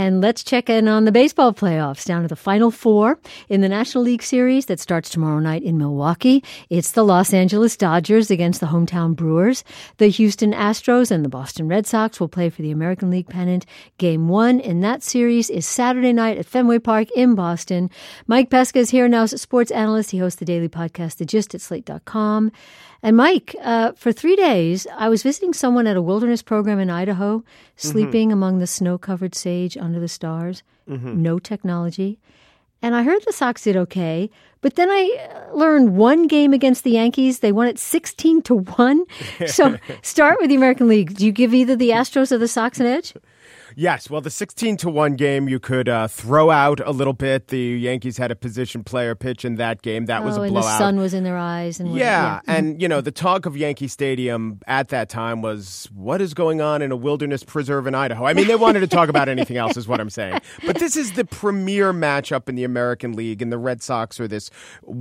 And let's check in on the baseball playoffs, down to the Final Four in the National League Series that starts tomorrow night in Milwaukee. It's the Los Angeles Dodgers against the hometown Brewers. The Houston Astros and the Boston Red Sox will play for the American League pennant. Game 1 in that series is Saturday night at Fenway Park in Boston. Mike Pesca is here now as a sports analyst. He hosts the daily podcast, The Gist, at Slate.com. And Mike, for 3 days, I was visiting someone at a wilderness program in Idaho, sleeping among the snow-covered sage under the stars. No technology. And I heard the Sox did okay, but then I learned one game against the Yankees, they won it 16-1. So start with the American League. Do you give either the Astros or the Sox an edge? Yes, well, the 16-1 game, you could throw out a little bit. The Yankees had a position player pitch in that game. That was a blowout. And the sun was in their eyes. And and, the talk of Yankee Stadium at that time was, what is going on in a wilderness preserve in Idaho? I mean, they wanted to talk about anything else is what I'm saying. But this is the premier matchup in the American League, and the Red Sox are this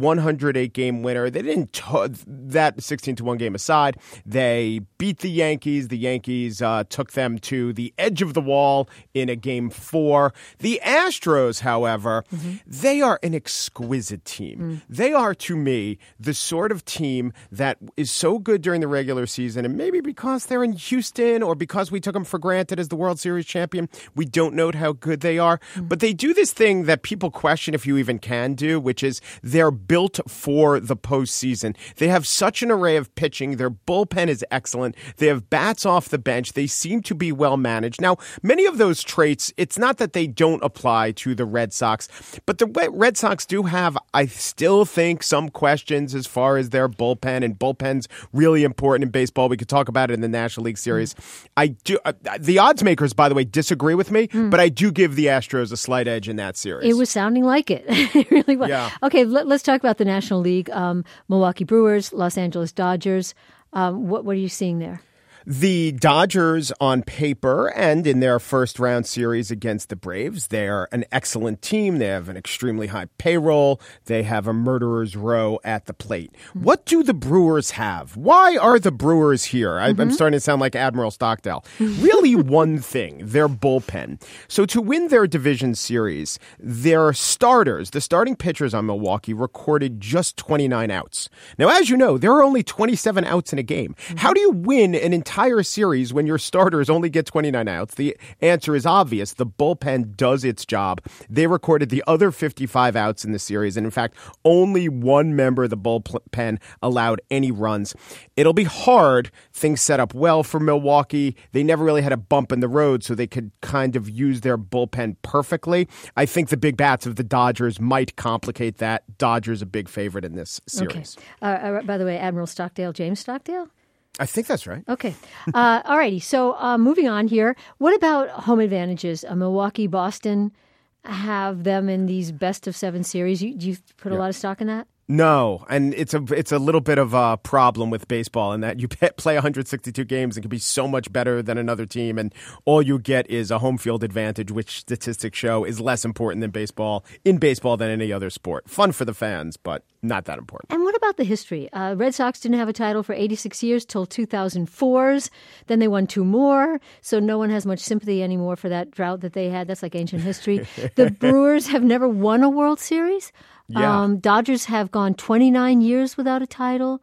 108-game winner. They didn't, that 16-1 game aside, they beat the Yankees. The Yankees took them to the edge of the wall in a Game 4. The Astros, however, they are an exquisite team. They are, to me, the sort of team that is so good during the regular season, and maybe because they're in Houston or because we took them for granted as the World Series champion, we don't know how good they are. But they do this thing that people question if you even can do, which is they're built for the postseason. They have such an array of pitching. Their bullpen is excellent. They have bats off the bench. They seem to be well managed. Now, many of those traits, it's not that they don't apply to the Red Sox, but the Red Sox do have, I still think, some questions as far as their bullpen, and bullpen's really important in baseball. We could talk about it in the National League Series. I do. The odds makers, by the way, disagree with me, but I do give the Astros a slight edge in that series. It was sounding like it. It really was. Yeah. Okay, let's talk about the National League. Milwaukee Brewers, Los Angeles Dodgers. What are you seeing there? The Dodgers on paper and in their first round series against the Braves, they're an excellent team. They have an extremely high payroll. They have a murderer's row at the plate. What do the Brewers have? Why are the Brewers here? I'm starting to sound like Admiral Stockdale. Really one thing, their bullpen. So to win their division series, their starters, the starting pitchers on Milwaukee, recorded just 29 outs. Now, as you know, there are only 27 outs in a game. How do you win an entire series when your starters only get 29 outs? The answer is obvious. The bullpen does its job. They recorded the other 55 outs in the series, and in fact, only one member of the bullpen allowed any runs. It'll be hard. Things set up well for Milwaukee. They never really had a bump in the road, so they could kind of use their bullpen perfectly. I think the big bats of the Dodgers might complicate that. Dodgers a big favorite in this series. Okay. By the way, Admiral Stockdale, James Stockdale? I think that's right. Okay. All righty. So moving on here. What about home advantages? Milwaukee, Boston have them in these best of 7 series. Do you put a lot of stock in that? No, and it's a little bit of a problem with baseball in that you play 162 games and can be so much better than another team, and all you get is a home field advantage, which statistics show is less important than baseball than any other sport. Fun for the fans, but not that important. And what about the history? Red Sox didn't have a title for 86 years till 2004's. Then they won 2 more, so no one has much sympathy anymore for that drought that they had. That's like ancient history. The Brewers have never won a World Series. Yeah. Dodgers have gone 29 years without a title.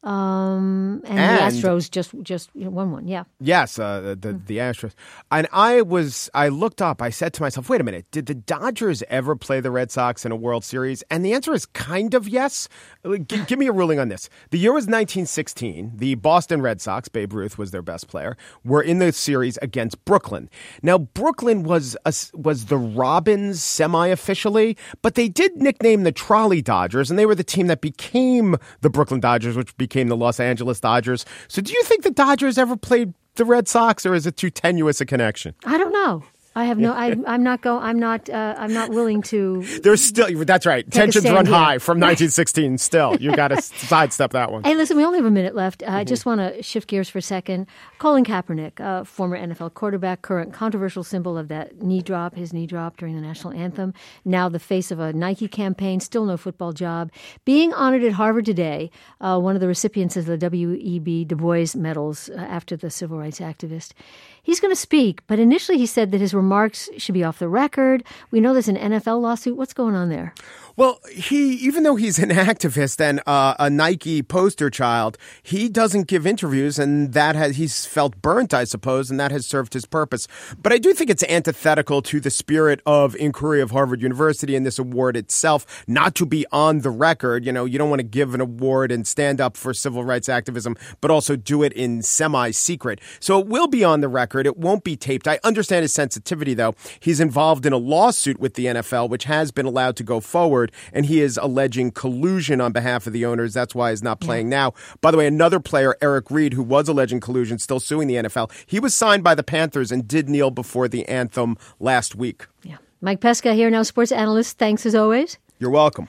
And the Astros just won one, yeah. Yes, the Astros. And I looked up, I said to myself, wait a minute, did the Dodgers ever play the Red Sox in a World Series? And the answer is kind of yes. Give me a ruling on this. The year was 1916. The Boston Red Sox, Babe Ruth was their best player, were in the series against Brooklyn. Now, Brooklyn was the Robins semi-officially, but they did nickname the Trolley Dodgers, and they were the team that became the Brooklyn Dodgers, which became the Los Angeles Dodgers. So do you think the Dodgers ever played the Red Sox, or is it too tenuous a connection? I don't know. I have no. I'm not willing to. There's still. That's right. Tensions run high from 1916. Still, you got to sidestep that one. Hey, listen. We only have a minute left. I just want to shift gears for a second. Colin Kaepernick, former NFL quarterback, current controversial symbol of that his knee drop during the national anthem. Now the face of a Nike campaign. Still no football job. Being honored at Harvard today. One of the recipients of the W.E.B. Du Bois medals after the civil rights activist. He's going to speak, but initially he said that his remarks should be off the record. We know there's an NFL lawsuit. What's going on there? Well, even though he's an activist and a Nike poster child, he doesn't give interviews, and he's felt burnt, I suppose, and that has served his purpose. But I do think it's antithetical to the spirit of inquiry of Harvard University and this award itself, not to be on the record. You know, you don't want to give an award and stand up for civil rights activism, but also do it in semi-secret. So it will be on the record. It won't be taped. I understand his sensitivity, though. He's involved in a lawsuit with the NFL, which has been allowed to go forward. And he is alleging collusion on behalf of the owners. That's why he's not playing now. By the way, another player, Eric Reed, who was alleging collusion, still suing the NFL. He was signed by the Panthers and did kneel before the anthem last week. Yeah. Mike Pesca here, now sports analyst. Thanks as always. You're welcome.